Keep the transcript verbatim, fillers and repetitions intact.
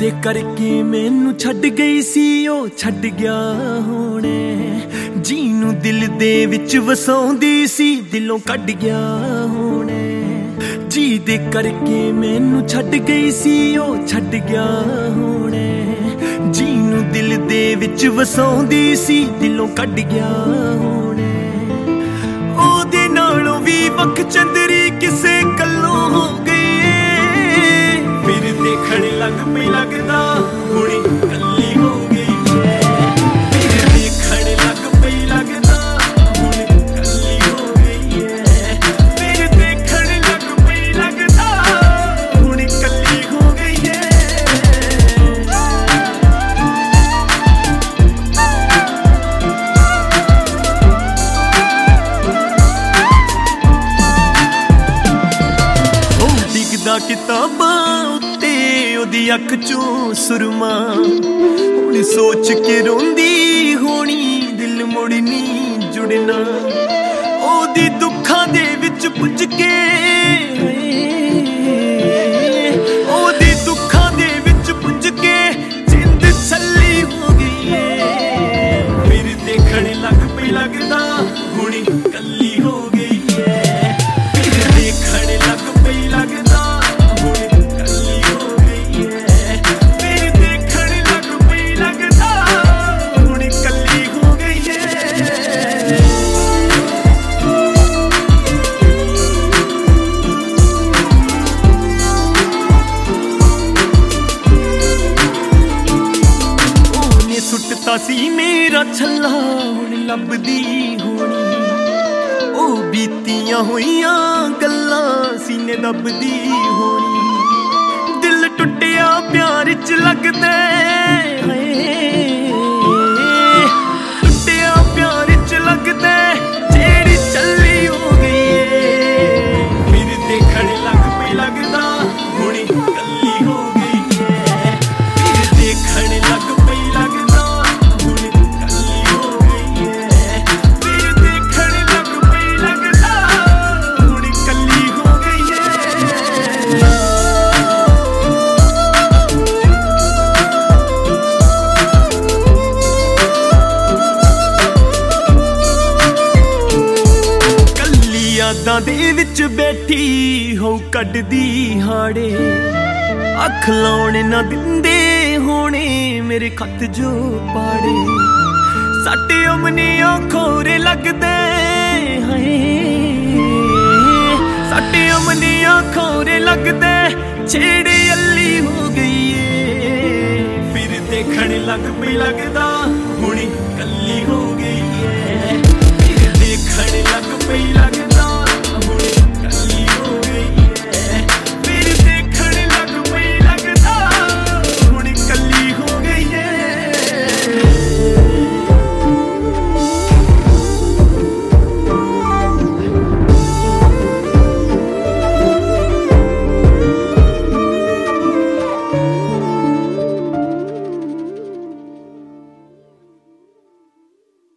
ਦੇ करके मैनू छड्ड गई सी ओ छड्ड गया होने जी नू दिल दे विच वसाउंदी सी दिलों कढ गया होने जी दे करके मैनू छड्ड गई सी ओ छड्ड गया होने जी नू दिल दे विच वसाउंदी सी दिलों कढ गया होने ओदे नालों वी वख चंदरी किसे कल्लों हो गई फिर देखण लग पई लगदा हुणी कल्ली हो गई है फिर देखण लग पई लगदा हुणी कल्ली हो गई है फिर देखण लग पई लगदा हुणी कल्ली हो गई है ओ डिगदा किताबां ओदी अख चों सुरमा हुण सोच के रोंदी होनी दिल मुड़ नी जुड़ना ओदी दुखां दे विच पुज के ओदी दुखां दे विच पुज के जिंद छल्ली हो गई है फिर देखण लग पई लगदा हुणी कल्ली हो गई है फिर देखण लग पई लगदा सुटता सी मेरा छल्ला हुण लभदी होनी ओ बीतियां होइयां गल्लां सीने दबदी होनी दिल टुटिया प्यार च लगदा टुटिया प्यार च लगदा जेड़ी चली हो गई है फिर देखण लग पई लगदा हुणी कल्ली हो गई है फिर देखण लग पई लगदा यादां दे विच बैठी हो कड्डदी हाड़े अख लाउण ना दिंदे होने मेरे खत जो पाड़े साडे अमनियां खोरे लगदे हाय साडे अमनियां खोरे लगदे छेड़े अल्ली हो गई है फिर देखण लग पई लगदा